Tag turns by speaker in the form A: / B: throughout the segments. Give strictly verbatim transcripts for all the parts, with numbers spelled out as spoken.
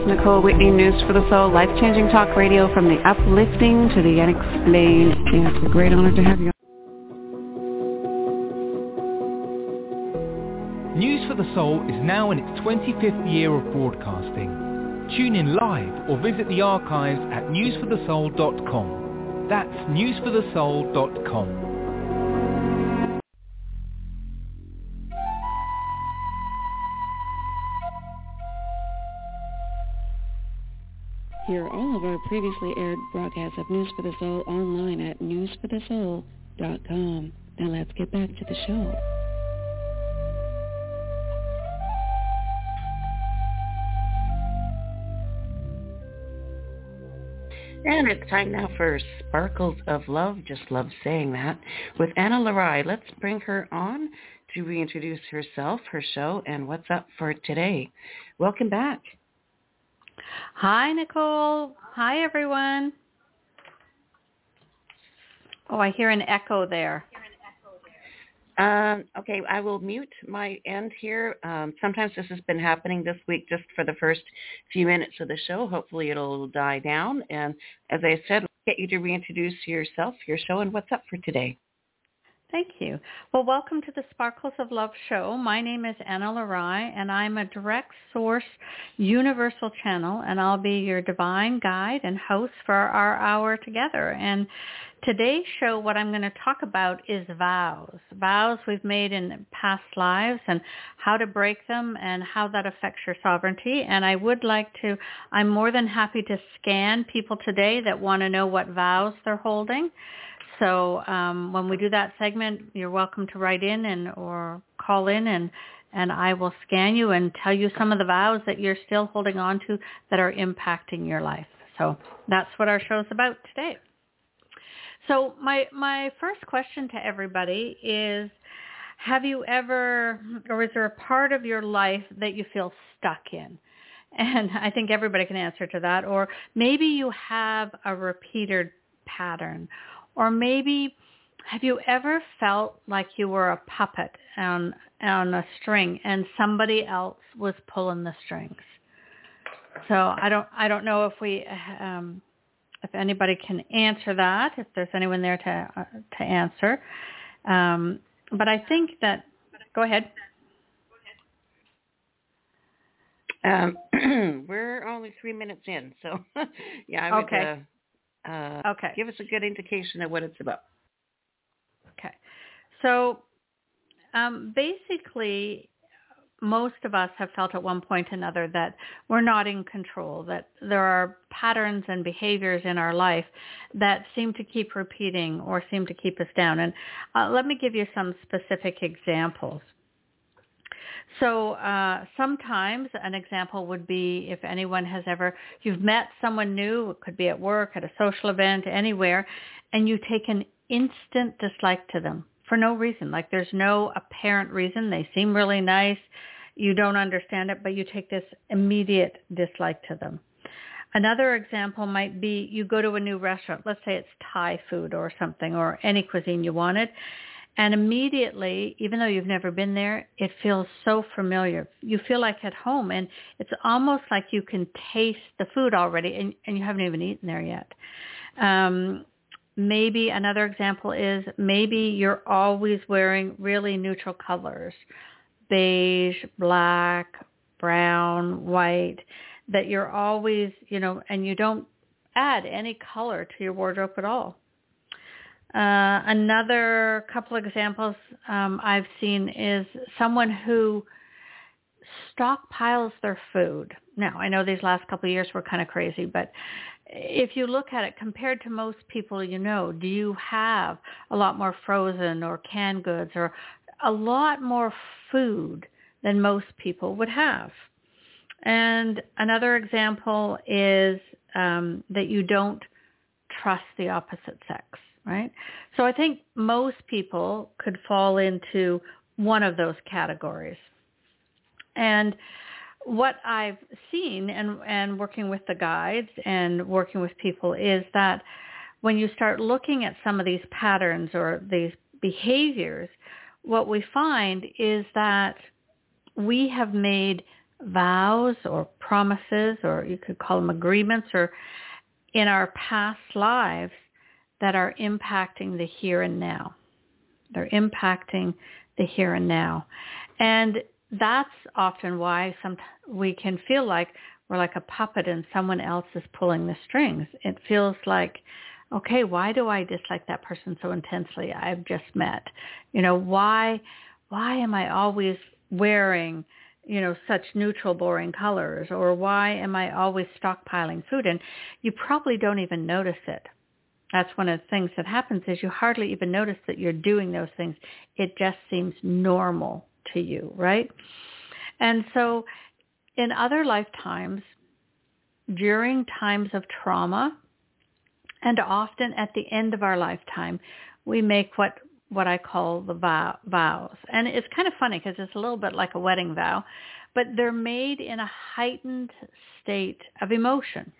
A: is Nicole Whitney, News for the Soul, life-changing talk radio from the uplifting to the unexplained. And it's a great honor to have you.
B: News for the Soul is now in its twenty-fifth year of broadcasting. Tune in live or visit the archives at news for the soul dot com. That's news for the soul dot com.
A: Hear all of our previously aired broadcasts of News for the Soul online at news for the soul dot com. Now let's get back to the show. And it's time now for Sparkles of Love. Just love saying that. With Anna Larai, let's bring her on to reintroduce herself, her show, and what's up for today. Welcome back.
C: Hi, Nicole. Hi, everyone. Oh, I hear an echo there.
A: Um, okay, I will mute my end here. Um, sometimes this has been happening this week just for the first few minutes of the show. Hopefully it'll die down. And as I said, let's get you to reintroduce yourself, your show, and what's up for today.
C: Thank you. Well, welcome to the Sparkles of Love show. My name is Anna Larai, and I'm a direct source universal channel, and I'll be your divine guide and host for our hour together. And today's show, what I'm going to talk about is vows. Vows we've made in past lives and how to break them and how that affects your sovereignty. And I would like to, I'm more than happy to scan people today that want to know what vows they're holding. So um, when we do that segment, you're welcome to write in and or call in, and, and I will scan you and tell you some of the vows that you're still holding on to that are impacting your life. So that's what our show's about today. So my my first question to everybody is, have you ever, or is there a part of your life that you feel stuck in? And I think everybody can answer to that. Or maybe you have a repeated pattern. Or maybe, have you ever felt like you were a puppet on on a string and somebody else was pulling the strings? So I don't I don't know if we um, if anybody can answer that. If there's anyone there to uh, to answer, um, but I think that go ahead.
A: Um, we're only three minutes in, so yeah, I would.
C: Okay.
A: Uh, Uh,
C: okay.
A: Give us a good indication of what it's about.
C: Okay. So um, basically, most of us have felt at one point or another that we're not in control, that there are patterns and behaviors in our life that seem to keep repeating or seem to keep us down. And uh, let me give you some specific examples. So uh, sometimes an example would be if anyone has ever, you've met someone new, it could be at work, at a social event, anywhere, and you take an instant dislike to them for no reason. Like there's no apparent reason. They seem really nice. You don't understand it, but you take this immediate dislike to them. Another example might be you go to a new restaurant. Let's say it's Thai food or something, or any cuisine you wanted. And immediately, even though you've never been there, it feels so familiar. You feel like at home, and it's almost like you can taste the food already, and, and you haven't even eaten there yet. Um, maybe another example is maybe you're always wearing really neutral colors, beige, black, brown, white, that you're always, you know, and you don't add any color to your wardrobe at all. Uh, another couple examples um, I've seen is someone who stockpiles their food. Now, I know these last couple of years were kind of crazy, but if you look at it compared to most people you know, do you have a lot more frozen or canned goods or a lot more food than most people would have? And another example is um, that you don't trust the opposite sex. Right? So I think most people could fall into one of those categories. And what I've seen and, and working with the guides and working with people is that when you start looking at some of these patterns or these behaviors, what we find is that we have made vows or promises, or you could call them agreements, or in our past lives that are impacting the here and now. They're impacting the here and now. And that's often why some, we can feel like we're like a puppet and someone else is pulling the strings. It feels like, okay, why do I dislike that person so intensely I've just met? You know, why, why am I always wearing, you know, such neutral, boring colors? Or why am I always stockpiling food? And you probably don't even notice it. That's one of the things that happens is you hardly even notice that you're doing those things. It just seems normal to you, right? And so in other lifetimes, during times of trauma, and often at the end of our lifetime, we make what, what I call the vow, vows. And it's kind of funny because it's a little bit like a wedding vow, but they're made in a heightened state of emotion.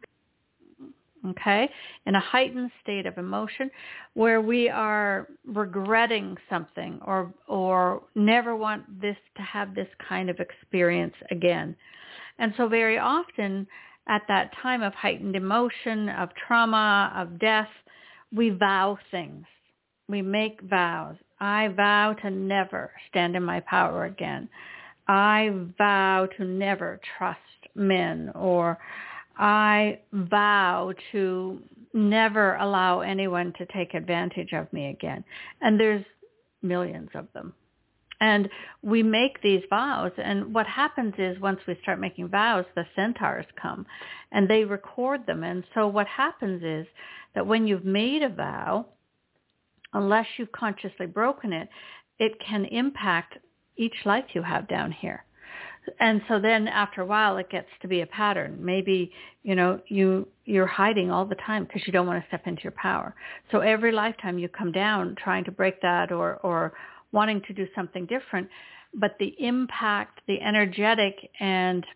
C: Okay, in a heightened state of emotion where we are regretting something or or never want this to have this kind of experience again. And so very often at that time of heightened emotion, of trauma, of death, we vow things. We make vows. I vow to never stand in my power again. I vow to never trust men, or I vow to never allow anyone to take advantage of me again. And there's millions of them. And we make these vows, and what happens is once we start making vows, the centaurs come, and they record them. And so what happens is that when you've made a vow, unless you've consciously broken it, it can impact each life you have down here. And so then after a while, it gets to be a pattern. Maybe, you know, you, you're hiding all the time because you don't want to step into your power. So every lifetime you come down trying to break that or, or wanting to do something different. But the impact, the energetic and,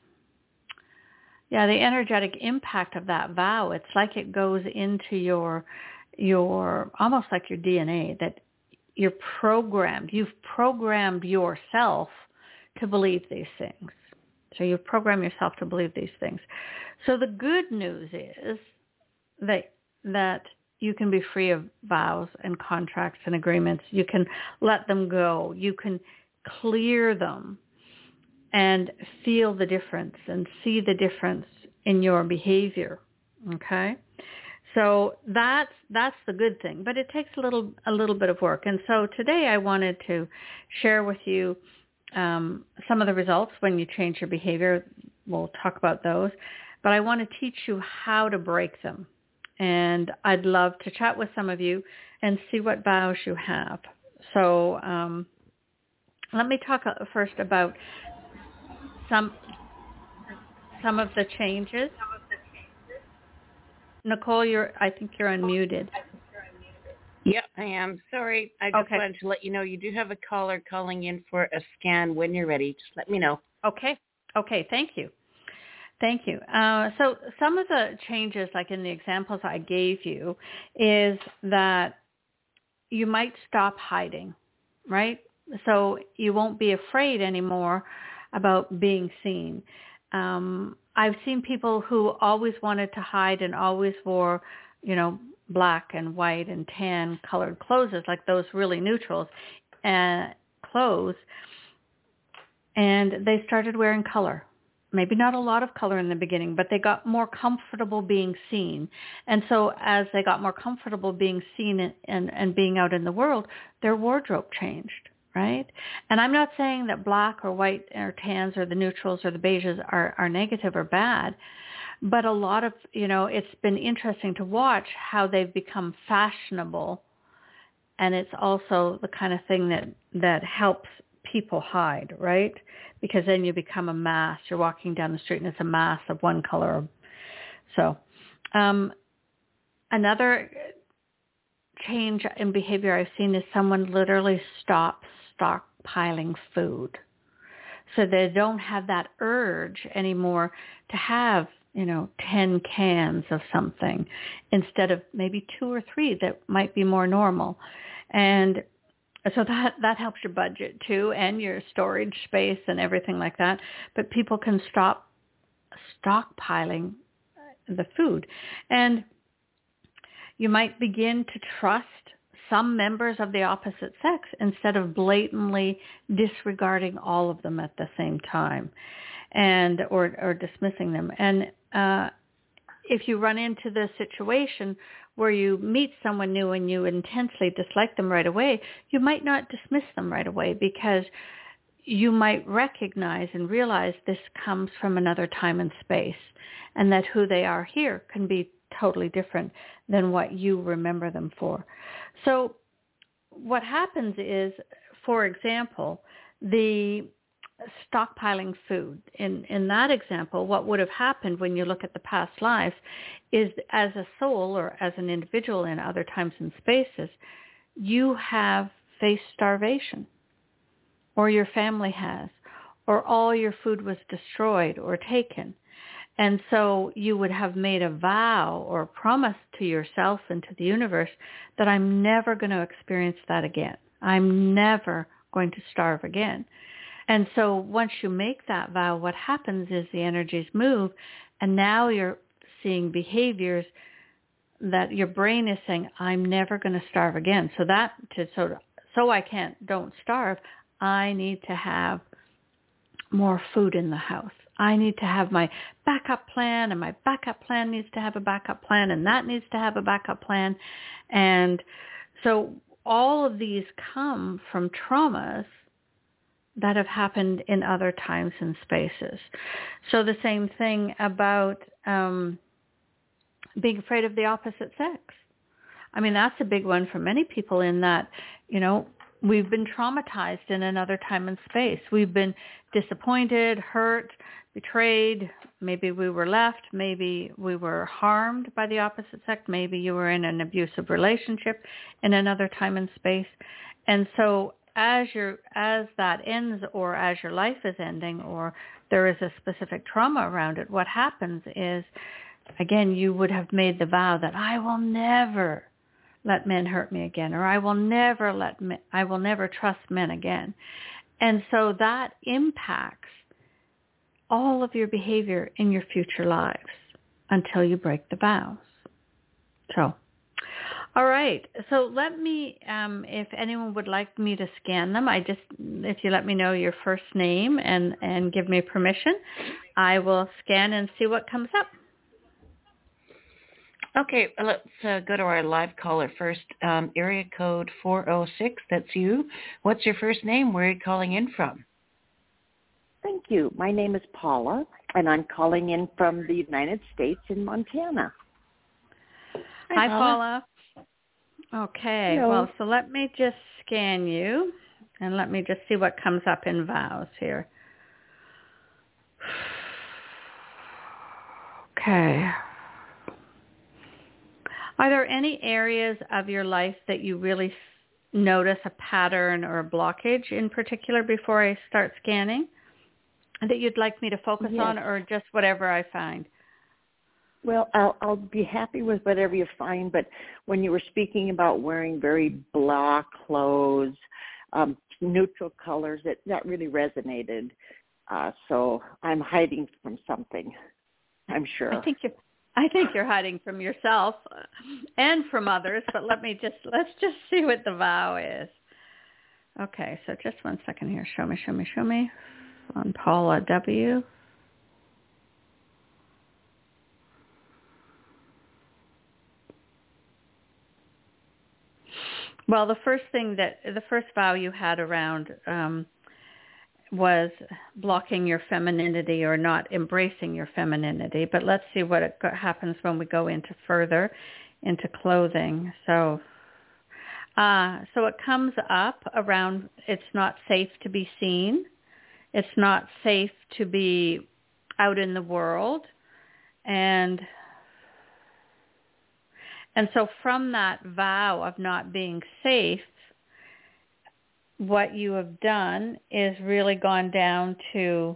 C: yeah, the energetic impact of that vow, it's like it goes into your, your, almost like your D N A, that you're programmed. You've programmed yourself to believe these things. So you program yourself to believe these things. So the good news is that that you can be free of vows and contracts and agreements. You can let them go. You can clear them and feel the difference and see the difference in your behavior. Okay? So that's that's the good thing, but it takes a little a little bit of work. And so today I wanted to share with you Um, some of the results when you change your behavior. We'll talk about those. But I want to teach you how to break them. And I'd love to chat with some of you and see what vows you have. So um, let me talk first about some some of the changes. Nicole, you're I think you're unmuted.
A: Yep, I am. Sorry. I just
C: Okay.
A: wanted to let you know you do have a caller calling in for a scan when you're ready. Just let me know.
C: Okay. Okay. Thank you. Thank you. Uh, so some of the changes, like in the examples I gave you, is that you might stop hiding, right? So you won't be afraid anymore about being seen. Um, I've seen people who always wanted to hide and always wore, you know, black and white and tan colored clothes, like those really neutrals and clothes, and they started wearing color. Maybe not a lot of color in the beginning, but they got more comfortable being seen. And so as they got more comfortable being seen and, and, and being out in the world, their wardrobe changed, right? And I'm not saying that black or white or tans or the neutrals or the beiges are, are negative or bad, but a lot of, you know, it's been interesting to watch how they've become fashionable. And it's also the kind of thing that, that helps people hide, right? Because then you become a mass. You're walking down the street and it's a mass of one color. So um, another change in behavior I've seen is someone literally stops stockpiling food. So they don't have that urge anymore to have, you know, ten cans of something instead of maybe two or three that might be more normal. And So that, that helps your budget too, and your storage space and everything like that. But people can stop stockpiling the food. And you might begin to trust some members of the opposite sex instead of blatantly disregarding all of them at the same time, and or, or dismissing them. And uh, if you run into the situation where you meet someone new and you intensely dislike them right away, you might not dismiss them right away, because you might recognize and realize this comes from another time and space, and that who they are here can be totally different than what you remember them for. So what happens is, for example, the stockpiling food. In, in that example, what would have happened when you look at the past lives is, as a soul or as an individual in other times and spaces, you have faced starvation, or your family has, or all your food was destroyed or taken. And so you would have made a vow or a promise to yourself and to the universe that I'm never going to experience that again. I'm never going to starve again. And so once you make that vow, what happens is the energies move, and now you're seeing behaviors that your brain is saying, I'm never going to starve again. So that to so so I can't don't starve, I need to have more food in the house. I need to have my backup plan, and my backup plan needs to have a backup plan, and that needs to have a backup plan. And so all of these come from traumas that have happened in other times and spaces. So the same thing about um, being afraid of the opposite sex. I mean, that's a big one for many people, in that, you know, we've been traumatized in another time and space. We've been disappointed, hurt, betrayed. Maybe we were left. Maybe we were harmed by the opposite sex. Maybe you were in an abusive relationship in another time and space. And so as your as that ends, or as your life is ending, or there is a specific trauma around it, what happens is, again, you would have made the vow that I will never let men hurt me again, or I will never let men, I will never trust men again. And so that impacts all of your behavior in your future lives until you break the vows. So, all right. So let me, um, if anyone would like me to scan them, I just, if you let me know your first name and, and give me permission, I will scan and see what comes up.
A: Okay, let's uh, go to our live caller first. Um, area code four oh six, that's you. What's your first name? Where are you calling in from?
D: Thank you. My name is Paula, and I'm calling in from the United States in Montana.
C: Hi, Hi Paula. Paula. Okay,
D: Hello.
C: Well, so let me just scan you, and let me just see what comes up in vows here. Okay. Are there any areas of your life that you really notice a pattern or a blockage in particular before I start scanning that you'd like me to focus
D: yes.
C: on, or just whatever I find?
D: Well, I'll, I'll be happy with whatever you find, but when you were speaking about wearing very blah clothes, um, neutral colors, it, that really resonated. Uh, so I'm hiding from something, I'm sure.
C: I think you're I think you're hiding from yourself and from others, but let me just, let's just see what the vow is. Okay, so just one second here. Show me, show me, show me. On Paula W. Well, the first thing that, the first vow you had around um, was blocking your femininity or not embracing your femininity. But let's see what it go- happens when we go into further into clothing. So, uh, so it comes up around it's not safe to be seen. It's not safe to be out in the world. And and so from that vow of not being safe, what you have done is really gone down to,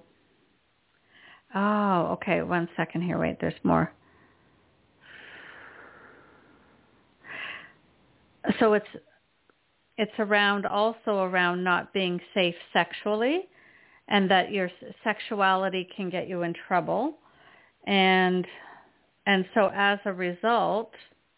C: oh, okay, one second here. Wait, there's more. So it's it's around also around not being safe sexually, and that your sexuality can get you in trouble. And and so as a result,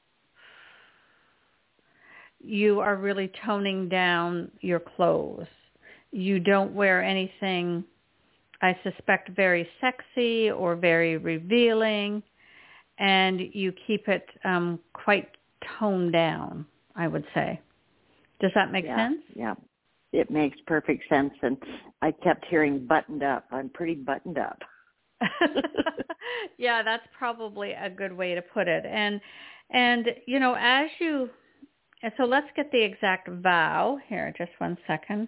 C: you are really toning down your clothes. You don't wear anything, I suspect, very sexy or very revealing, and you keep it um, quite toned down, I would say. Does that make
D: yeah,
C: sense?
D: Yeah, it makes perfect sense. And I kept hearing buttoned up. I'm pretty buttoned up.
C: Yeah, that's probably a good way to put it. And, and you know, as you, so let's get the exact vow here, just one second.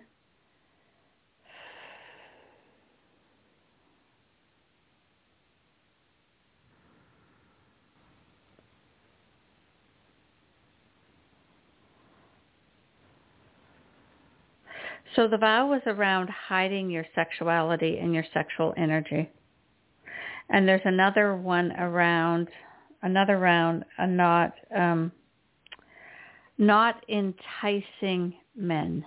C: So the vow was around hiding your sexuality and your sexual energy. And there's another one around, another round, a not, um, not enticing men.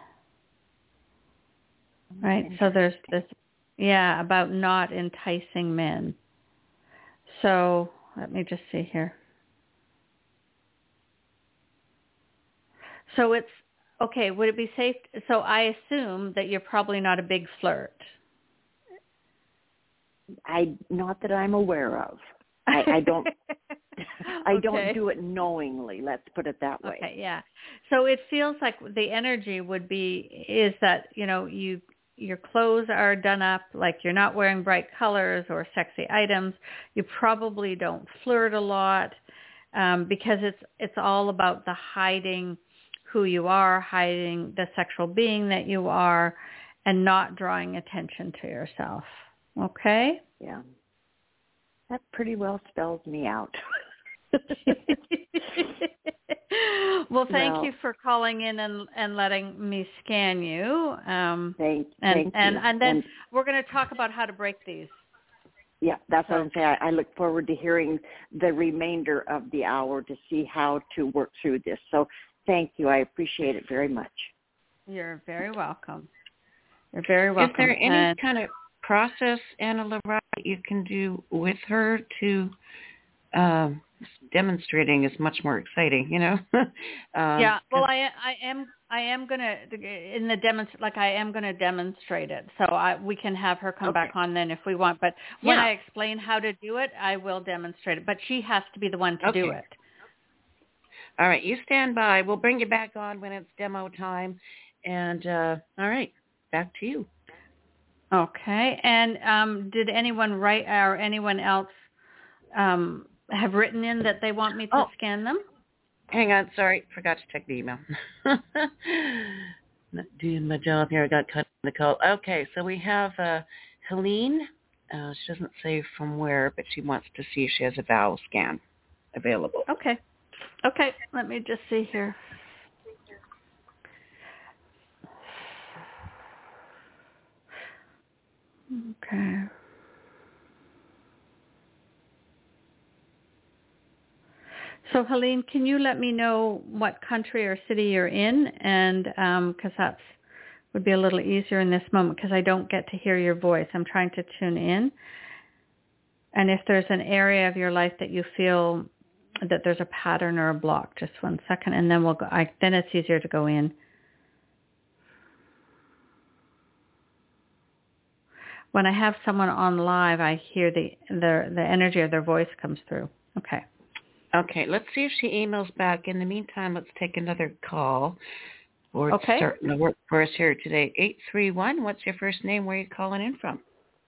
C: Right? So there's this, yeah, about not enticing men. So let me just see here. So it's, okay, would it be safe? So I assume that you're probably not a big flirt.
D: I not that I'm aware of. I, I don't. I
C: Okay.
D: don't do it knowingly. Let's put it that way.
C: Okay, yeah. So it feels like the energy would be is that you know you your clothes are done up, like you're not wearing bright colors or sexy items. You probably don't flirt a lot um, because it's it's all about the hiding who you are, hiding the sexual being that you are, and not drawing attention to yourself. Okay?
D: Yeah. That pretty well spells me out.
C: Well, thank
D: well,
C: you for calling in and, and letting me scan you. Um,
D: thank,
C: and,
D: thank
C: and,
D: you.
C: and then
D: and,
C: we're going to talk about how to break these.
D: Yeah, that's
C: so.
D: what I'm saying. I, I look forward to hearing the remainder of the hour to see how to work through this. So thank you. I appreciate it very much.
C: You're very welcome. You're very welcome.
A: Is there any
C: and,
A: kind of process, Anna Lara, that you can do with her to um, demonstrating is much more exciting, you know? um,
C: yeah. Well, I I am I am gonna in the demonst like I am gonna demonstrate it, so I we can have her come
A: okay.
C: back on then if we want. But when
A: yeah.
C: I explain how to do it, I will demonstrate it. But she has to be the one to
A: okay.
C: do it.
A: All right, you stand by. We'll bring you back on when it's demo time. And uh, all right, back to you.
C: Okay. And um, did anyone write or anyone else um, have written in that they want me to
A: oh,
C: scan them?
A: Hang on, sorry, forgot to check the email. Not doing my job here. I got cut in the call. Okay, so we have uh, Helene. Uh, she doesn't say from where, but she wants to see if she has a vowel scan available.
C: Okay. Okay. Let me just see here. Okay. So, Helene, can you let me know what country or city you're in? And because um, that's would be a little easier in this moment because I don't get to hear your voice. I'm trying to tune in. And if there's an area of your life that you feel that there's a pattern or a block, just one second, and then we'll go. I, then it's easier to go in. When I have someone on live, I hear the the the energy of their voice comes through. Okay.
A: Okay, let's see if she emails back. In the meantime, let's take another call. Or it's
C: Okay.
A: starting to work for us here today. eight three one, what's your first name? Where are you calling in from?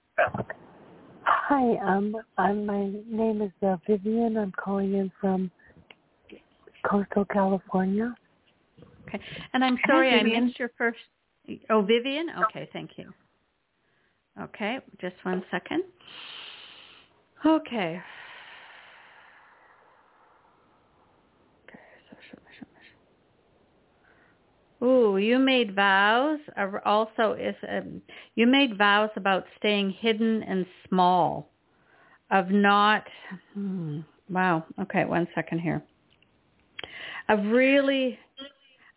E: Hi, um, I'm, my name is uh, Vivian. I'm calling in from Coastal California.
C: Okay. And I'm sorry
A: Hi,
C: I
A: Vivian.
C: missed your first. Oh, Vivian? Okay, thank you. Okay, just one second. Okay. Ooh, you made vows. Also, is um, you made vows about staying hidden and small, of not. Hmm, wow. Okay, one second here. Of really,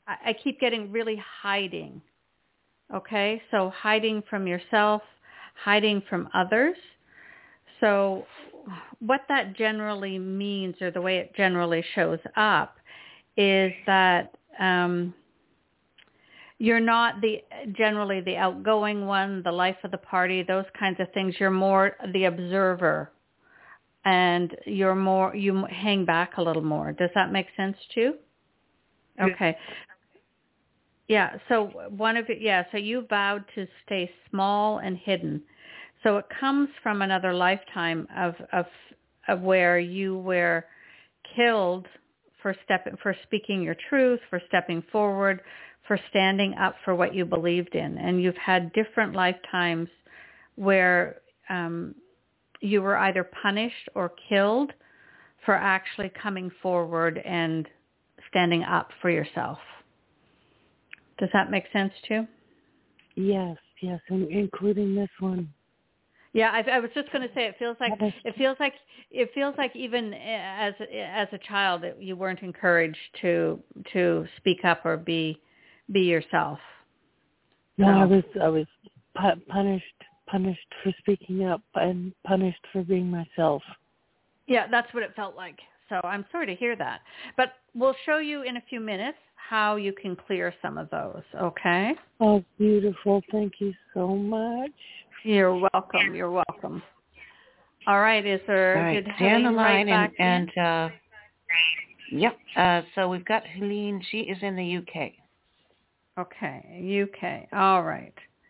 C: I, I keep getting really hiding. Okay, so hiding from yourself, hiding from others. So what that generally means, or the way it generally shows up, is that um, you're not the generally the outgoing one, the life of the party, those kinds of things. You're more the observer, and you're more you hang back a little more. Does that make sense too? Okay. Yeah. So one of it, yeah. So you vowed to stay small and hidden. So it comes from another lifetime of of of where you were killed for stepping for speaking your truth, for stepping forward, for standing up for what you believed in, and you've had different lifetimes where um, you were either punished or killed for actually coming forward and standing up for yourself. Does that make sense too?
E: Yes, yes, and including this one.
C: Yeah, I, I was just going to say it feels like it feels like it feels like even as as a child that you weren't encouraged to to speak up or be be yourself.
E: No,
C: so.
E: I was I was pu- punished punished for speaking up and punished for being myself.
C: Yeah, that's what it felt like. So I'm sorry to hear that. But we'll show you in a few minutes how you can clear some of those, okay?
E: Oh, beautiful. Thank you so much.
C: You're welcome. You're welcome. All right. Is there,
A: All right,
C: did
A: stay on the
C: Helene
A: line,
C: write back
A: and,
C: in?
A: and uh, yep, uh, so we've got Helene. She is in the U K.
C: Okay, U K. All right.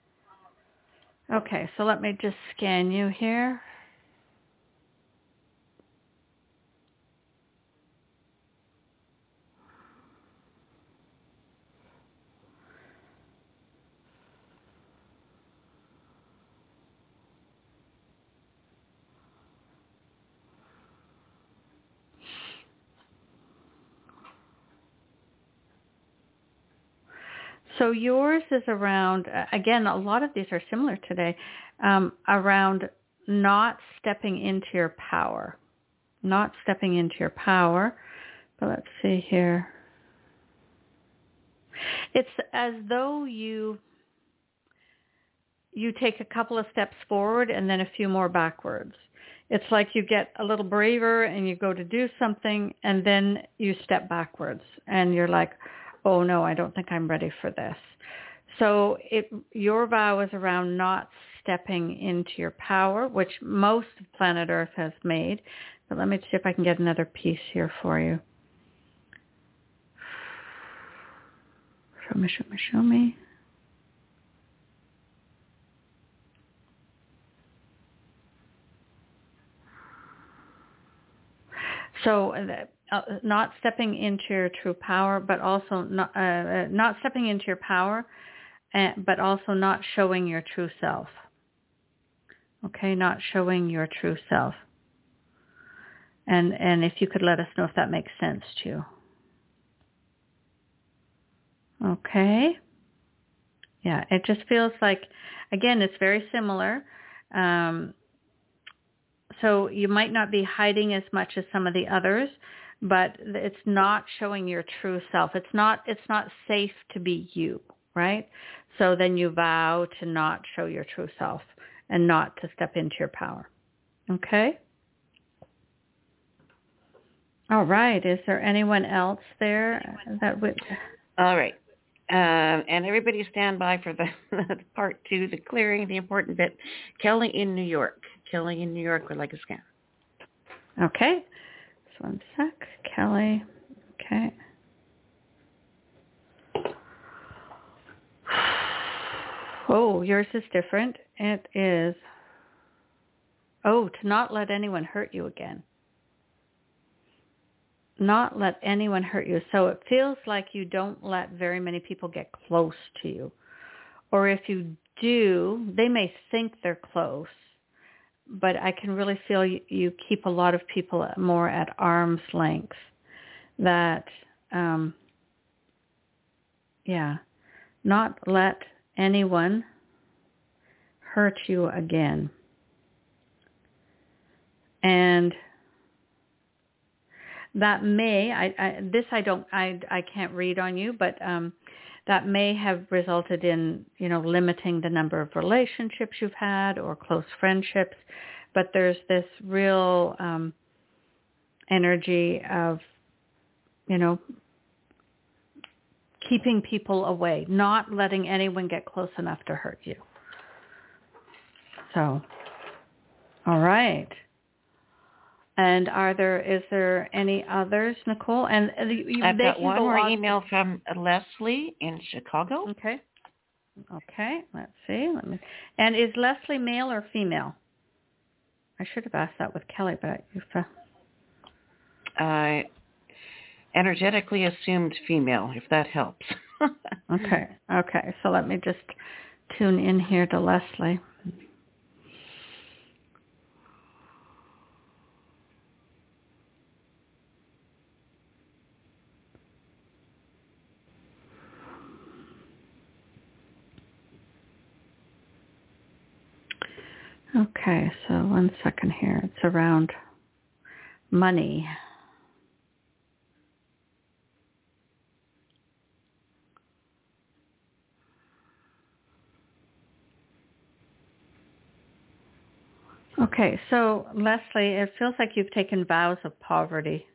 C: Okay, so let me just scan you here. So yours is around, again, a lot of these are similar today, um, around not stepping into your power. Not stepping into your power. But let's see here. It's as though you you take a couple of steps forward and then a few more backwards. It's like you get a little braver and you go to do something and then you step backwards and you're like, oh no, I don't think I'm ready for this. So it, your vow is around not stepping into your power, which most of planet Earth has made. But let me see if I can get another piece here for you. Show me, show me, show me. So uh, not stepping into your true power, but also not, uh, not stepping into your power, uh, but also not showing your true self. Okay, not showing your true self. And and if you could let us know if that makes sense to you. Okay. Yeah, it just feels like, again, it's very similar. Um, so you might not be hiding as much as some of the others, but it's not showing your true self. It's not it's not safe to be you, right? So then you vow to not show your true self and not to step into your power. Okay? All right. Is there anyone else there that would...
A: All right. Um, and everybody stand by for the part two, the clearing, the important bit. Kelly in New York. Kelly in New York would like a scan.
C: Okay. Just one sec. Kelly. Okay. Oh, yours is different. It is, oh, to not let anyone hurt you again. Not let anyone hurt you. So it feels like you don't let very many people get close to you. Or if you do, they may think they're close, but I can really feel you, you keep a lot of people more at arm's length. That, um, yeah, not let anyone hurt you again. And that may, I, I, this I don't, I, I can't read on you, but um, that may have resulted in, you know, limiting the number of relationships you've had or close friendships. But there's this real um, energy of, you know, keeping people away, not letting anyone get close enough to hurt you. So, all right. And are there, is there any others, Nicole? And you,
A: I've
C: they
A: got
C: can
A: one
C: go
A: more
C: on.
A: email from Leslie in Chicago.
C: Okay. Okay. Let's see. Let me. And is Leslie male or female? I should have asked that with Kelly, but I, if, uh,
A: I energetically assumed female, if that helps.
C: okay. Okay. So let me just tune in here to Leslie. Okay, so one second here. It's around money. Okay, so Leslie, it feels like you've taken vows of poverty.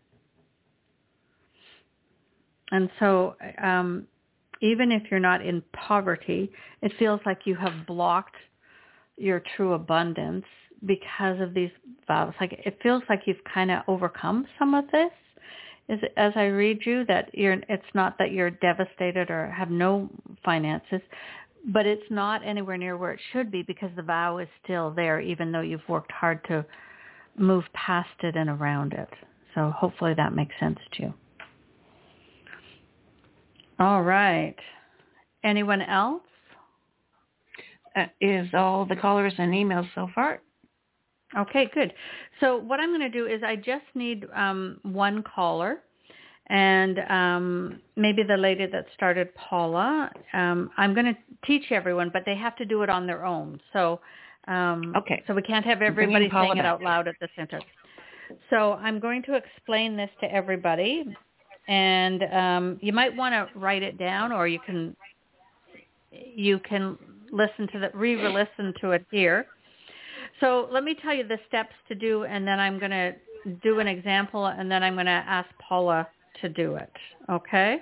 C: And so um, even if you're not in poverty, it feels like you have blocked your true abundance because of these vows. Like it feels like you've kind of overcome some of this. Is it, as I read you, that you're, it's not that you're devastated or have no finances, but it's not anywhere near where it should be because the vow is still there, even though you've worked hard to move past it and around it. So hopefully that makes sense to you. All right. Anyone else?
A: That is all the callers and emails so far.
C: Okay, good. So what I'm going to do is I just need um, one caller, and um, maybe the lady that started, Paula. Um, I'm going to teach everyone, but they have to do it on their own. So, um,
A: okay.
C: So we can't have everybody saying it out loud at the center. So I'm going to explain this to everybody, and um, you might want to write it down, or you can you can listen to the re-listen to it here. So let me tell you the steps to do, and then I'm going to do an example, and then I'm going to ask Paula to do it. Okay?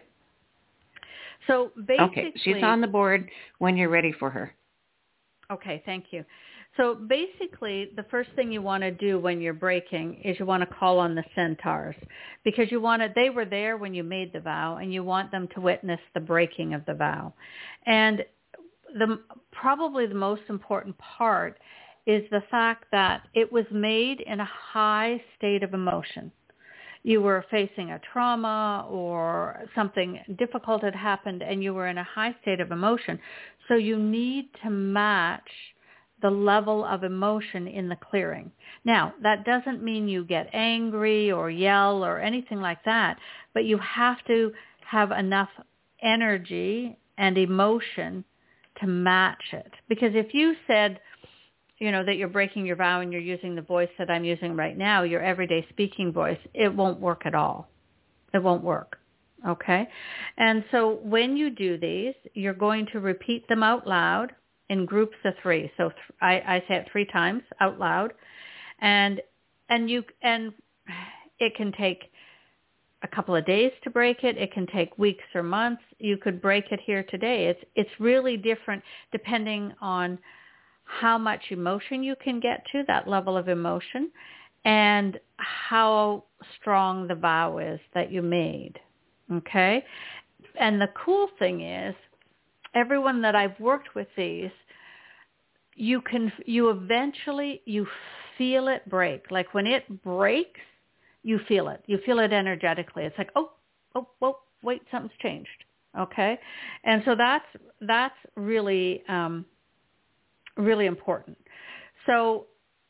C: So basically...
A: Okay, she's on the board when you're ready for her.
C: Okay, thank you. So basically, the first thing you want to do when you're breaking is you want to call on the centaurs, because you want to, they were there when you made the vow, and you want them to witness the breaking of the vow. And the probably the most important part is the fact that it was made in a high state of emotion. You were facing a trauma or something difficult had happened, and you were in a high state of emotion. So you need to match the level of emotion in the clearing. Now, that doesn't mean you get angry or yell or anything like that, but you have to have enough energy and emotion to match it. Because if you said, you know, that you're breaking your vow and you're using the voice that I'm using right now, your everyday speaking voice, it won't work at all. It won't work. Okay? And so when you do these, you're going to repeat them out loud in groups of three. So th- I, I say it three times out loud. And and you and it can take a couple of days to break it. It can take weeks or months. You could break it here today. It's it's really different depending on how much emotion you can get to, that level of emotion, and how strong the vow is that you made. Okay? And the cool thing is, everyone that I've worked with these, you can, you eventually, you feel it break. Like when it breaks, you feel it. You feel it energetically. It's like, oh, oh, oh, wait, something's changed. Okay? And so that's, that's really, um, really important. So,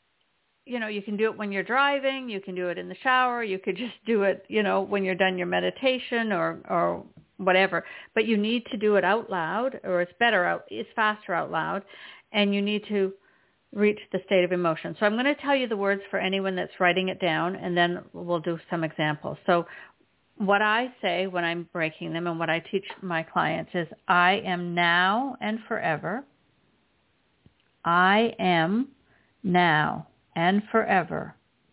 C: you know, you can do it when you're driving, you can do it in the shower, you could just do it, you know, when you're done your meditation or, or whatever, but you need to do it out loud, or it's better out, it's faster out loud, and you need to reach the state of emotion. So I'm going to tell you the words for anyone that's writing it down, and then we'll do some examples. So what I say when I'm breaking them and what I teach my clients is, I am now and forever. I am now and forever.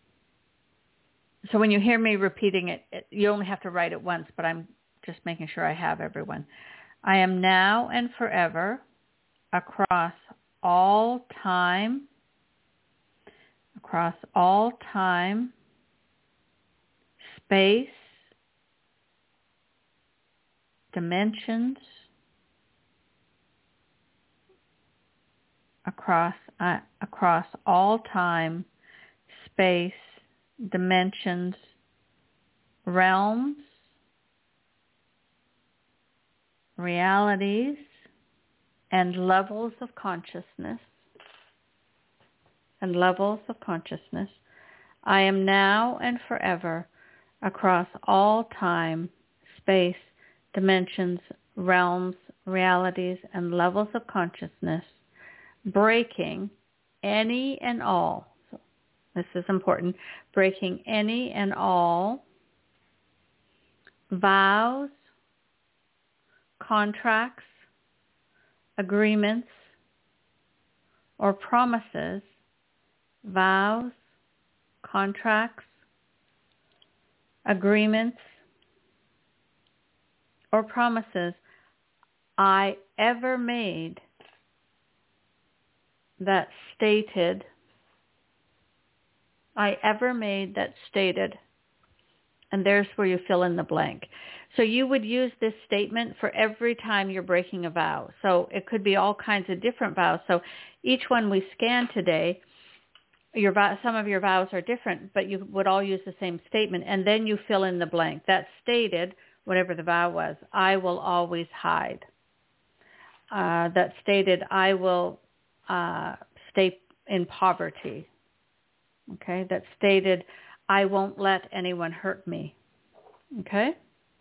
C: So when you hear me repeating it, it, you only have to write it once, but I'm just making sure I have everyone. I am now and forever across all time, across all time, space, dimensions, across uh, across all time, space, dimensions, realms, realities, and levels of consciousness, and levels of consciousness. I am now and forever across all time, space, dimensions, realms, realities, and levels of consciousness, breaking any and all, so this is important, breaking any and all vows, contracts, agreements, or promises, vows, contracts, agreements, or promises I ever made that stated, I ever made that stated, and there's where you fill in the blank. So you would use this statement for every time you're breaking a vow. So it could be all kinds of different vows. So each one we scan today, your vow, some of your vows are different, but you would all use the same statement, and then you fill in the blank. That stated, whatever the vow was, I will always hide. Uh, that stated, I will uh, stay in poverty. Okay, that stated, I won't let anyone hurt me. Okay?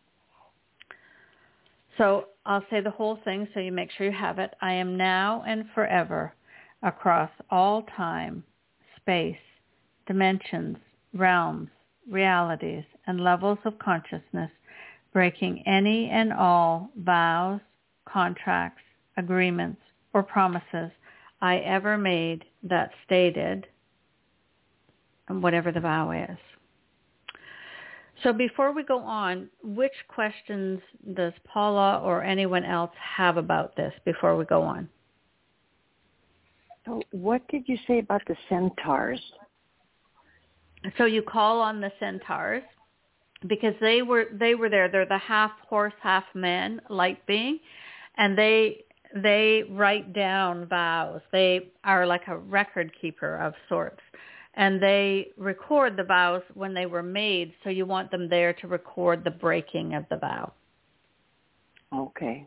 C: So I'll say the whole thing so you make sure you have it. I am now and forever across all time, space, dimensions, realms, realities, and levels of consciousness, breaking any and all vows, contracts, agreements, or promises I ever made that stated, and whatever the vow is. So before we go on, which questions does Paula or anyone else have about this before we go on?
D: So what did you say about the centaurs?
C: So you call on the centaurs because they were they were there. They're the half horse, half man light being, and they they write down vows. They are like a record keeper of sorts. And they record the vows when they were made, so you want them there to record the breaking of the vow.
D: Okay.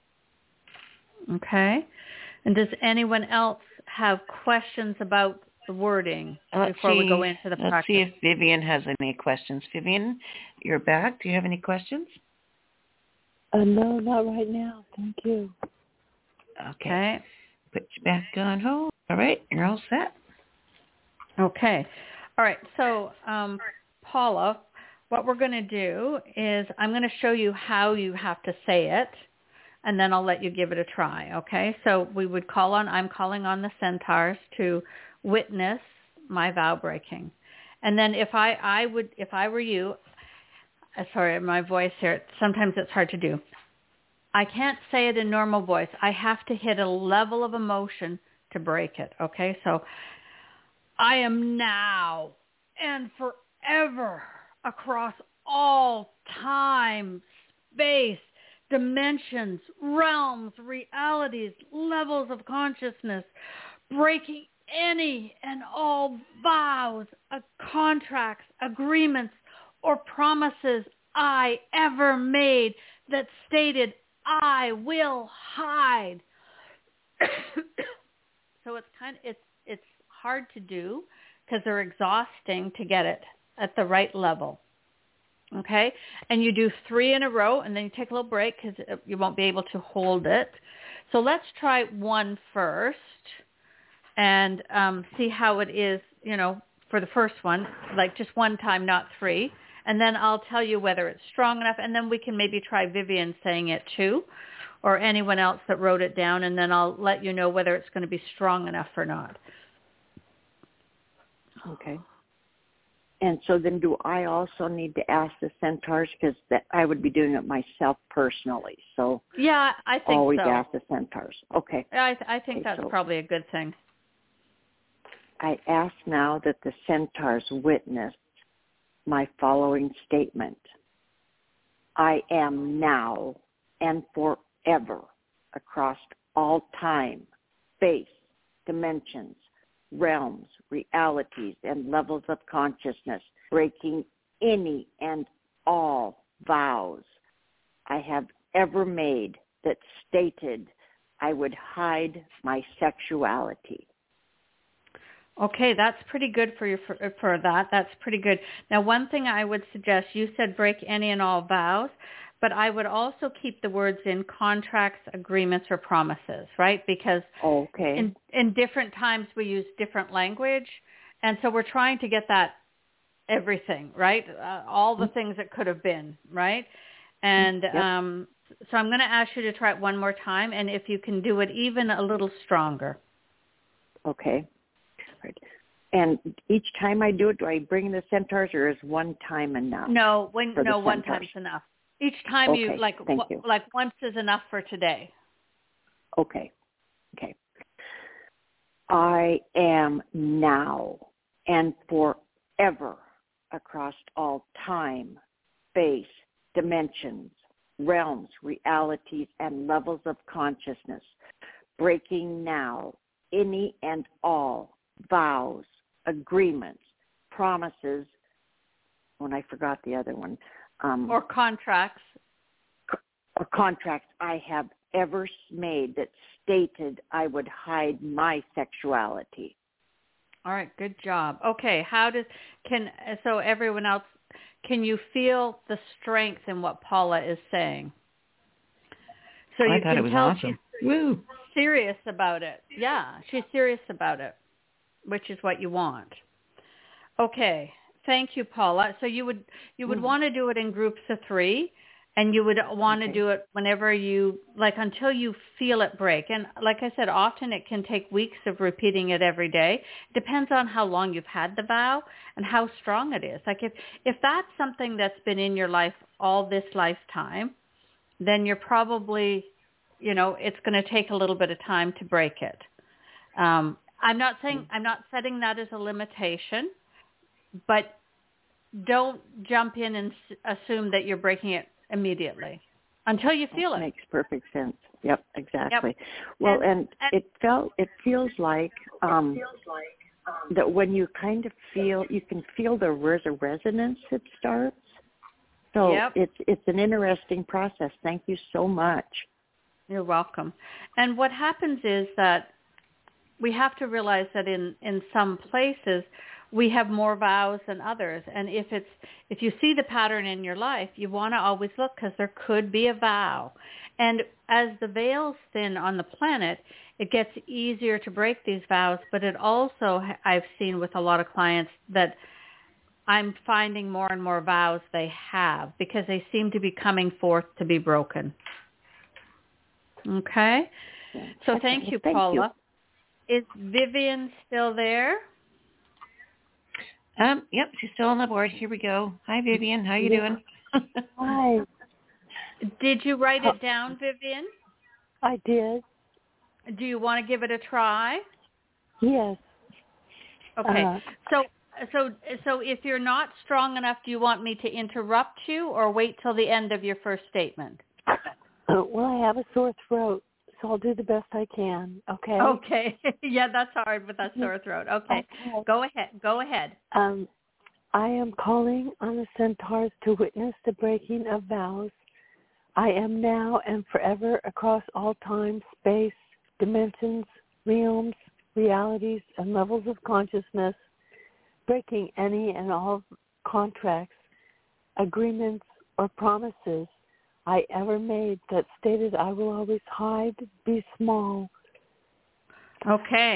C: Okay. And does anyone else have questions about the wording
A: Let's
C: before
A: see,
C: we go into the
A: let's
C: practice?
A: see if Vivian has any questions. Vivian, you're back. Do you have any questions?
E: Uh, no, not right now. Thank you.
A: Okay.
C: Okay.
A: Put you back on hold. All right. You're all set.
C: Okay. All right. So, um, Paula, what we're going to do is I'm going to show you how you have to say it, and then I'll let you give it a try. Okay. So we would call on, I'm calling on the centaurs to witness my vow breaking. And then if I, I would, if I were you, uh, sorry, my voice here, sometimes it's hard to do. I can't say it in normal voice. I have to hit a level of emotion to break it. Okay. So I am now and forever across all time, space, dimensions, realms, realities, levels of consciousness, breaking any and all vows, uh, contracts, agreements, or promises I ever made that stated I will hide. So it's kind of, it's, it's hard to do because they're exhausting to get it at the right level. Okay? And you do three in a row, and then you take a little break because you won't be able to hold it. So let's try one first. and um, see how it is, you know, for the first one, like just one time, not three. And then I'll tell you whether it's strong enough, and then we can maybe try Vivian saying it too, or anyone else that wrote it down, and then I'll let you know whether it's going to be strong enough or not.
D: Okay. And so then do I also need to ask the centaurs, because that I would be doing it myself personally. So
C: yeah, I think
D: always
C: so.
D: ask the centaurs. Okay.
C: I, I think
D: okay,
C: that's
D: so
C: probably a good thing.
D: I ask now that the centaurs witness my following statement. I am now and forever across all time, space, dimensions, realms, realities, and levels of consciousness, breaking any and all vows I have ever made that stated I would hide my sexuality.
C: Okay, that's pretty good for you for, for that. That's pretty good. Now, one thing I would suggest, you said break any and all vows, but I would also keep the words in contracts, agreements, or promises, right? Because
D: okay.
C: in, in different times we use different language, and so we're trying to get that everything, right? Uh, all the things that could have been, right? And
D: yep.
C: um, so I'm going to ask you to try it one more time, and if you can do it even a little stronger.
D: Okay. Right. And each time I do it, do I bring the centaurs, or is one time enough?
C: No, when, no, one time's enough. Each time
D: okay,
C: you, like,
D: thank
C: w-
D: you.
C: like once is enough for today.
D: Okay. Okay. I am now and forever across all time, space, dimensions, realms, realities, and levels of consciousness, breaking now any and all vows, agreements, promises, when I forgot the other one. Um,
C: or contracts.
D: or contracts I have ever made that stated I would hide my sexuality.
C: All right, good job. Okay, how does, can, so everyone else, can you feel the strength in what Paula is saying? So
A: I
C: you
A: thought
C: can
A: it was
C: tell
A: awesome.
C: she's
A: Woo.
C: serious about it. Yeah, she's serious about it, which is what you want. Okay, thank you, Paula. So you would you would mm. want to do it in groups of three, and you would want okay. to do it whenever you, like until you feel it break. And like I said, often it can take weeks of repeating it every day. Depends on how long you've had the vow and how strong it is. Like if, if that's something that's been in your life all this lifetime, then you're probably, you know, it's going to take a little bit of time to break it. Um, I'm not saying, I'm not setting that as a limitation, but don't jump in and s- assume that you're breaking it immediately until you feel
D: that
C: it.
D: Makes perfect sense. Yep, exactly.
C: Yep.
D: Well,
C: and,
D: and,
C: and
D: it felt, it feels like, um, it feels like um, that when you kind of feel, you can feel the res- resonance that starts. So
C: yep.
D: it's it's an interesting process. Thank you so much.
C: You're welcome. And what happens is that we have to realize that in, in some places we have more vows than others. And if it's if you see the pattern in your life, you want to always look because there could be a vow. And as the veils thin on the planet, it gets easier to break these vows. But it also, I've seen with a lot of clients that I'm finding more and more vows they have because they seem to be coming forth to be broken. Okay? So thank you,
D: thank
C: Paula.
D: You.
C: Is Vivian still there?
A: Um, yep, she's still on the board. Here we go. Hi, Vivian. How you
E: yeah.
A: doing?
E: Hi.
C: Did you write it down, Vivian?
E: I did.
C: Do you want to give it a try?
E: Yes.
C: Okay.
E: Uh,
C: so so so if you're not strong enough, do you want me to interrupt you or wait till the end of your first statement?
E: Uh, well, I have a sore throat, so I'll do the best I can. Okay.
C: Okay. Yeah, that's hard with that sore throat. Okay.
E: okay.
C: Go ahead. Go ahead.
E: Um, I am calling on the centaurs to witness the breaking of vows. I am now and forever across all time, space, dimensions, realms, realities, and levels of consciousness, breaking any and all contracts, agreements, or promises I ever made that stated I will always hide, be small.
C: Okay.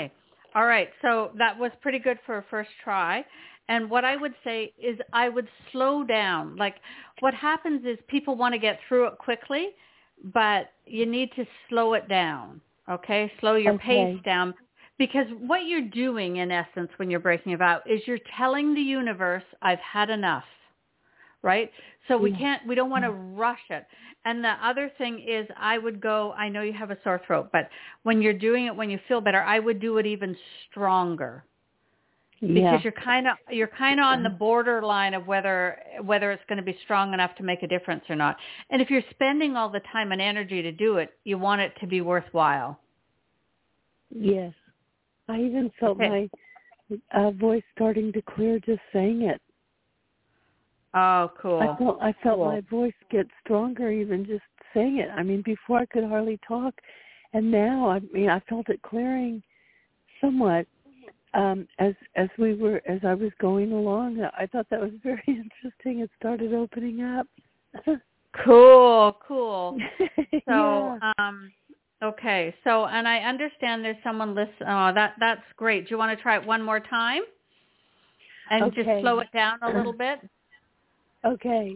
C: All right. So that was pretty good for a first try. And what I would say is I would slow down. Like what happens is people want to get through it quickly, but you need to slow it down. Okay? Slow your
E: Okay.
C: pace down. Because what you're doing, in essence, when you're breaking a vow, is you're telling the universe, I've had enough, right? So we
E: Yeah.
C: can't, we don't want to rush it. And the other thing is I would go, I know you have a sore throat, but when you're doing it, when you feel better, I would do it even stronger. Because
E: Yeah.
C: you're kind of you're kind of on the borderline of whether whether it's going to be strong enough to make a difference or not. And if you're spending all the time and energy to do it, you want it to be worthwhile.
E: Yes. I even felt
C: Okay.
E: my uh, voice starting to clear just saying it.
C: Oh, cool.
E: I felt I felt
C: Cool.
E: my voice get stronger even just saying it. I mean, before I could hardly talk, and now I mean I felt it clearing somewhat um, as as we were as I was going along. I thought that was very interesting. It started opening up.
C: Cool, cool. So,
E: Yeah.
C: um, okay. So, and I understand there's someone listening. Oh, that that's great. Do you want to try it one more time and
E: Okay.
C: just slow it down a little bit?
E: Okay.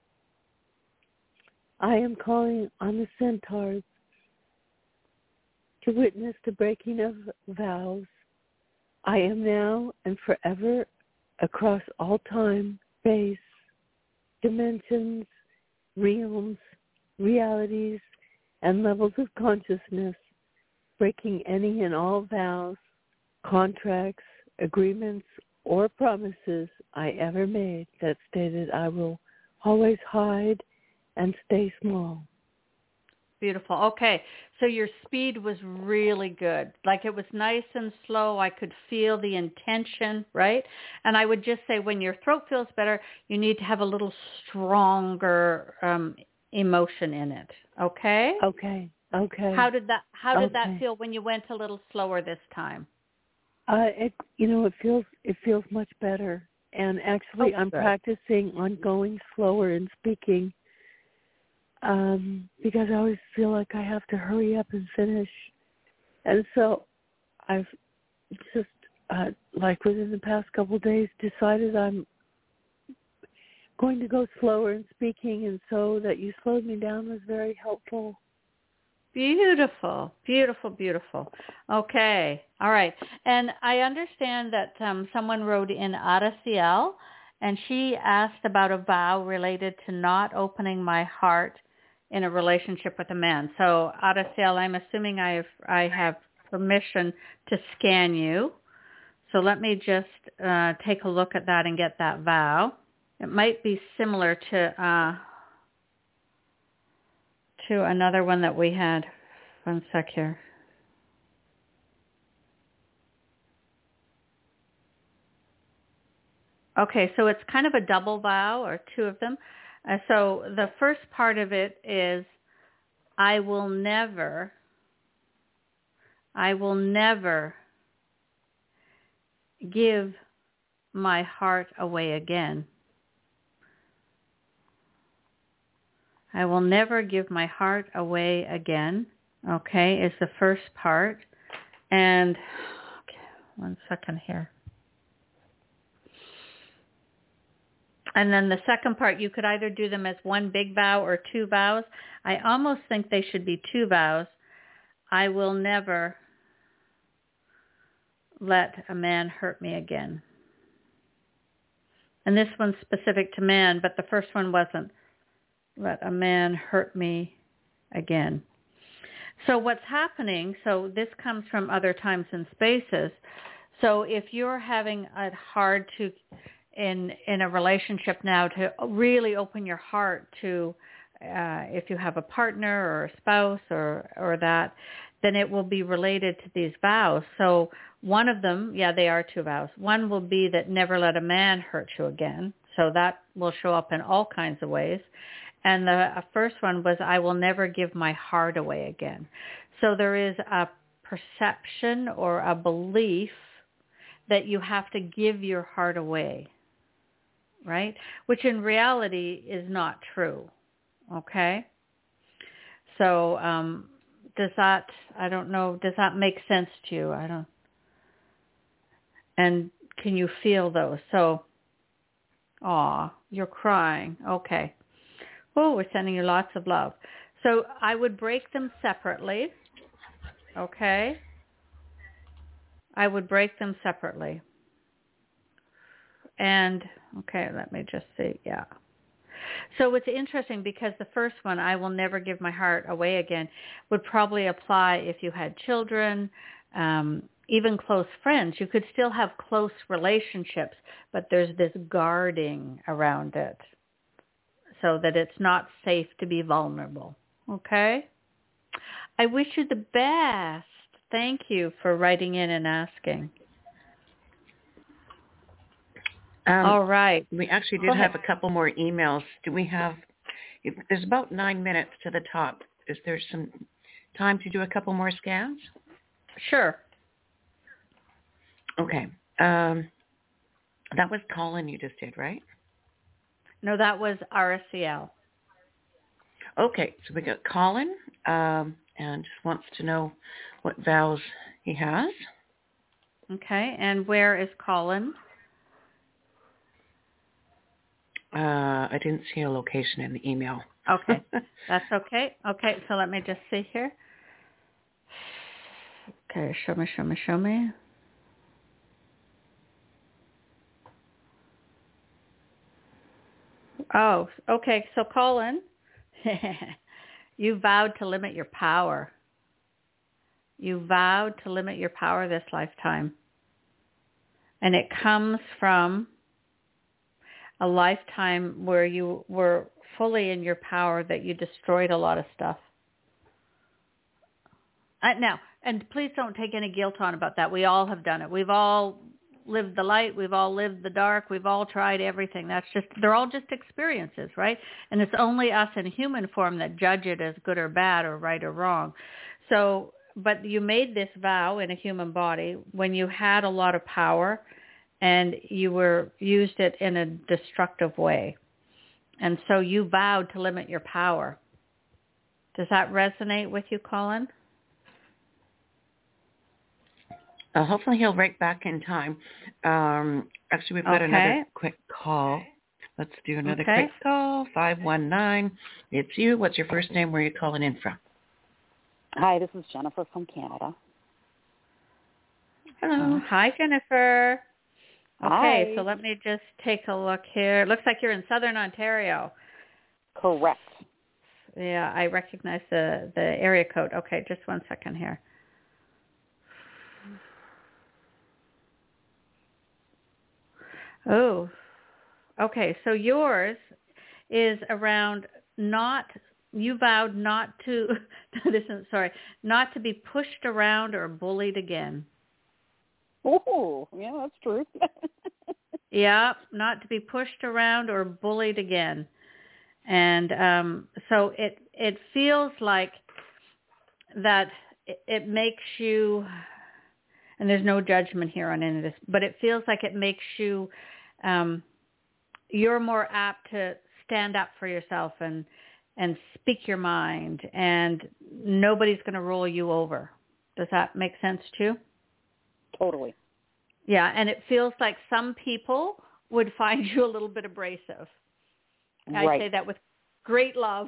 E: I am calling on the centaurs to witness the breaking of vows. I am now and forever across all time, space, dimensions, realms, realities, and levels of consciousness, breaking any and all vows, contracts, agreements, or promises I ever made that stated I will always hide and stay small.
C: Beautiful. Okay. So your speed was really good. Like it was nice and slow. I could feel the intention, right? And I would just say when your throat feels better, you need to have a little stronger um, emotion in it. Okay?
E: Okay. Okay.
C: How did that how did
E: Okay.
C: that feel when you went a little slower this time?
E: Uh, it you know it feels it feels much better, and actually
C: Oh,
E: I'm
C: good.
E: practicing on going slower and speaking um, because I always feel like I have to hurry up and finish, and so I've just uh, like within the past couple of days decided I'm going to go slower in speaking, and so that you slowed me down was very helpful.
C: Beautiful, beautiful, beautiful. Okay, all right. And I understand that um, someone wrote in Araciel, and she asked about a vow related to not opening my heart in a relationship with a man. So Araciel, I'm assuming I have, I have permission to scan you. So let me just uh, take a look at that and get that vow. It might be similar to... Uh, to another one that we had. One sec here. Okay, so it's kind of a double vow or two of them. Uh, so the first part of it is, I will never, I will never give my heart away again. I will never give my heart away again. Okay, is the first part. And, okay, one second here. And then the second part, you could either do them as one big vow or two vows. I almost think they should be two vows. I will never let a man hurt me again. And this one's specific to man, but the first one wasn't. Let a man hurt me again. So what's happening, so this comes from other times and spaces. So if you're having it hard to, in in a relationship now, to really open your heart to, uh, if you have a partner or a spouse or, or that, then it will be related to these vows. So one of them, yeah, they are two vows. One will be that never let a man hurt you again. So that will show up in all kinds of ways. And the first one was, I will never give my heart away again. So there is a perception or a belief that you have to give your heart away, right? Which in reality is not true, okay? So um, does that, I don't know, does that make sense to you? I don't. And can you feel those? So, aw, you're crying. Okay. Oh, we're sending you lots of love. So I would break them separately. Okay. I would break them separately. And, okay, let me just see. Yeah. So it's interesting because the first one, I will never give my heart away again, would probably apply if you had children, um, even close friends. You could still have close relationships, but there's this guarding around it so that it's not safe to be vulnerable. Okay? I wish you the best. Thank you for writing in and asking.
A: Um,
C: All right.
A: We actually did have a couple more emails. Do we have, there's about nine minutes to the top. Is there some time to do a couple more scans?
C: Sure.
A: Okay. Um, that was Colin you just did, right?
C: No, that was R S C L.
A: Okay, so we got Colin, um, and just wants to know what vows he has.
C: Okay, and where is Colin?
A: Uh, I didn't see a location in the email.
C: Okay, that's okay. Okay, so let me just see here. Okay, show me, show me, show me. Oh, okay, so Colin, you vowed to limit your power. You vowed to limit your power this lifetime. And it comes from a lifetime where you were fully in your power, that you destroyed a lot of stuff. Uh, now, and please don't take any guilt on about that. We all have done it. We've all lived the light. We've all lived the dark. We've all tried everything. That's just, they're all just experiences, right? And it's only us in human form that judge it as good or bad or right or wrong. So, but you made this vow in a human body when you had a lot of power and you were used it in a destructive way. And so you vowed to limit your power. Does that resonate with you, Colin?
A: Uh, hopefully he'll write back in time. Um, actually, we've got
C: Okay.
A: another quick call. Let's do another
C: Okay.
A: quick call. five one nine. It's you. What's your first name? Where are you calling in from?
F: Hi, this is Jennifer from Canada.
A: Hello.
C: Uh, hi, Jennifer. Okay,
F: Hi.
C: so let me just take a look here. It looks like you're in Southern Ontario.
F: Correct.
C: Yeah, I recognize the, the area code. Okay, just one second here. Oh, okay. So yours is around not, you vowed not to, this is, sorry, not to be pushed around or bullied again.
F: Oh, yeah, that's true.
C: Yeah, not to be pushed around or bullied again. And um, so it it feels like that it, it makes you, and there's no judgment here on any of this, but it feels like it makes you, um, you're more apt to stand up for yourself and and speak your mind, and nobody's going to roll you over. Does that make sense too?
F: Totally.
C: Yeah, and it feels like some people would find you a little bit abrasive. I
F: Right.
C: say that with great love.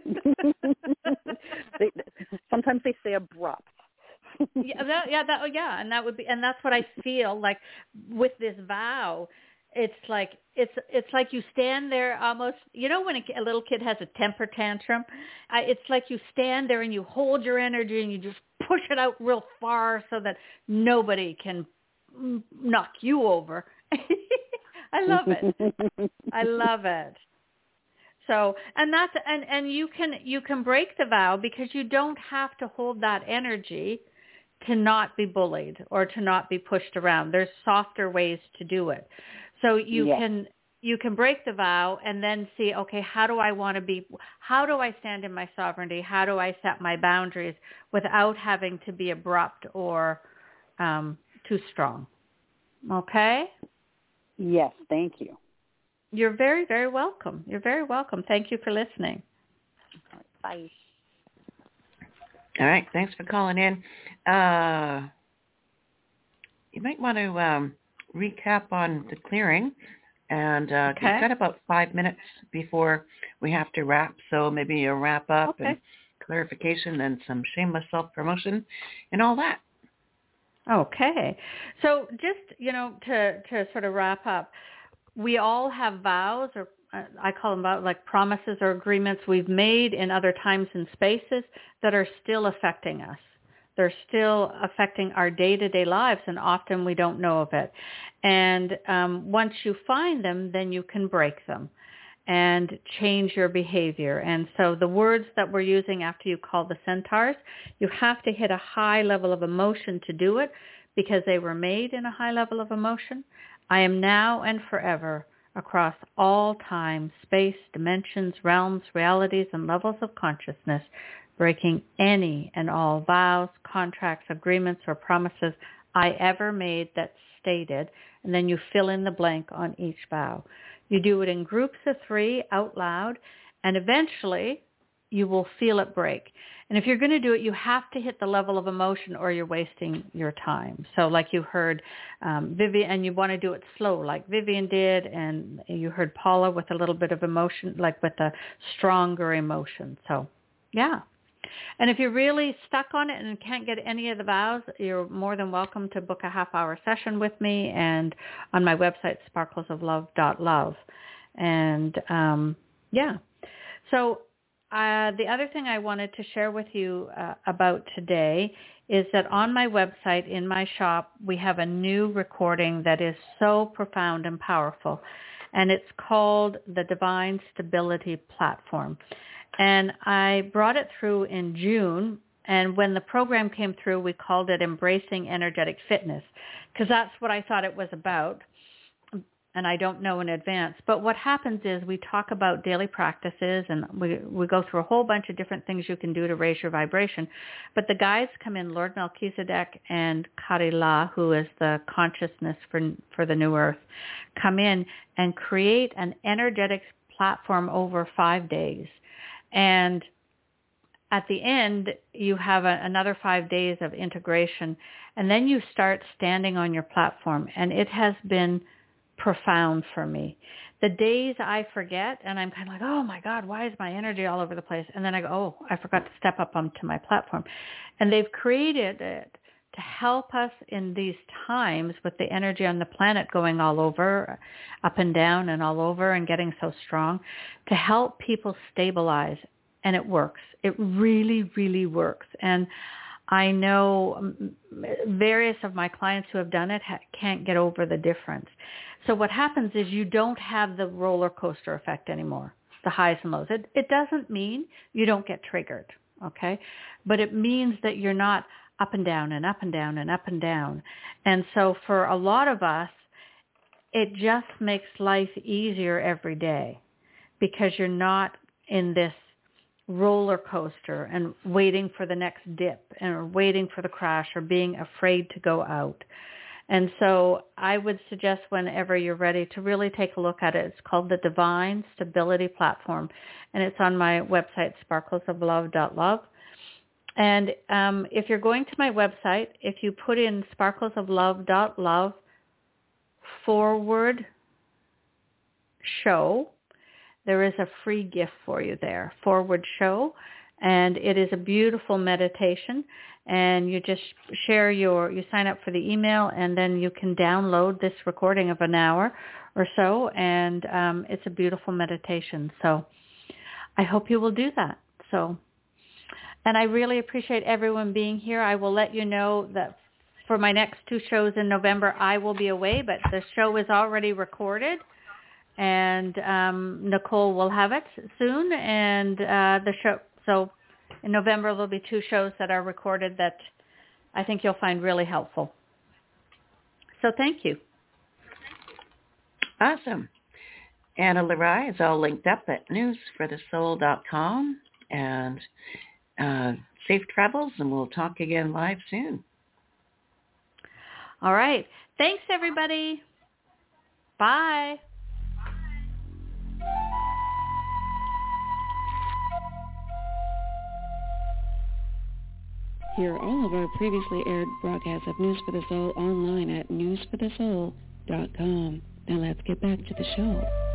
F: they, sometimes they say abrupt.
C: yeah, that, yeah, that, yeah, and that would be, and that's what I feel like with this vow. It's like it's it's like you stand there almost. You know when a, a little kid has a temper tantrum, I, it's like you stand there and you hold your energy and you just push it out real far so that nobody can knock you over. I love it. I love it. So, and that's, and, and you can, you can break the vow because you don't have to hold that energy to not be bullied or to not be pushed around. There's softer ways to do it. So you
F: Yes.
C: can, you can break the vow and then see, okay, how do I want to be, how do I stand in my sovereignty? How do I set my boundaries without having to be abrupt or um, too strong? Okay?
F: Yes, thank you.
C: You're very, very welcome. You're very welcome. Thank you for listening.
F: Bye.
A: All right. Thanks for calling in. Uh, you might want to um, recap on the clearing. And uh,
C: Okay.
A: we've got about five minutes before we have to wrap, so maybe a wrap up
C: Okay.
A: and clarification and some shameless self-promotion and all that.
C: Okay. So just, you know, to, to sort of wrap up, we all have vows, or uh, I call them vows, like promises or agreements we've made in other times and spaces that are still affecting us. They're still affecting our day-to-day lives, and often we don't know of it. And um, once you find them, then you can break them and change your behavior. And so the words that we're using after you call the centaurs, you have to hit a high level of emotion to do it because they were made in a high level of emotion. I am now and forever across all time, space, dimensions, realms, realities, and levels of consciousness, breaking any and all vows, contracts, agreements, or promises I ever made that stated, and then you fill in the blank on each vow. You do it in groups of three out loud, and eventually you will feel it break. And if you're going to do it, you have to hit the level of emotion or you're wasting your time. So like you heard um, Vivian, and you want to do it slow like Vivian did, and you heard Paula with a little bit of emotion, like with a stronger emotion. So yeah. And if you're really stuck on it and can't get any of the vows, you're more than welcome to book a half-hour session with me and on my website, sparkles of love dot love. And um, yeah. So uh, the other thing I wanted to share with you uh, about today is that on my website, in my shop, we have a new recording that is so profound and powerful. And it's called the Divine Stability Platform. And I brought it through in June, and when the program came through, we called it Embracing Energetic Fitness, because that's what I thought it was about, and I don't know in advance. But what happens is we talk about daily practices, and we, we go through a whole bunch of different things you can do to raise your vibration. But the guides come in, Lord Melchizedek and Kari-La, who is the consciousness for, for the new earth, come in and create an energetic platform over five days. And at the end, you have a, another five days of integration, and then you start standing on your platform, and it has been profound for me. The days I forget, and I'm kind of like, oh my God, why is my energy all over the place? And then I go, oh, I forgot to step up onto my platform. And they've created it to help us in these times with the energy on the planet going all over, up and down and all over and getting so strong, to help people stabilize. And it works. It really, really works. And I know various of my clients who have done it ha- can't get over the difference. So what happens is you don't have the roller coaster effect anymore, the highs and lows. It, it doesn't mean you don't get triggered, okay? But it means that you're not up and down and up and down and up and down. And so for a lot of us, it just makes life easier every day because you're not in this roller coaster and waiting for the next dip and waiting for the crash or being afraid to go out. And so I would suggest whenever you're ready to really take a look at it. It's called the Divine Stability Platform, and it's on my website, sparkles of love dot love. And um, if you're going to my website, if you put in sparkles of love dot love forward show, there is a free gift for you there, forward show. And it is a beautiful meditation. And you just share your, you sign up for the email, and then you can download this recording of an hour or so. And um, it's a beautiful meditation. So I hope you will do that. So. And I really appreciate everyone being here. I will let you know that for my next two shows in November, I will be away, but the show is already recorded, and um, Nicole will have it soon. And uh, the show, so in November, there'll be two shows that are recorded that I think you'll find really helpful. So thank you.
A: Awesome. Anna Lerai is all linked up at news for the soul dot com, and Uh, safe travels, and we'll talk again live soon.
C: All right. Thanks, everybody. Bye.
G: Hear all of our previously aired broadcasts of News for the Soul online at news for the soul dot com. Now let's get back to the show.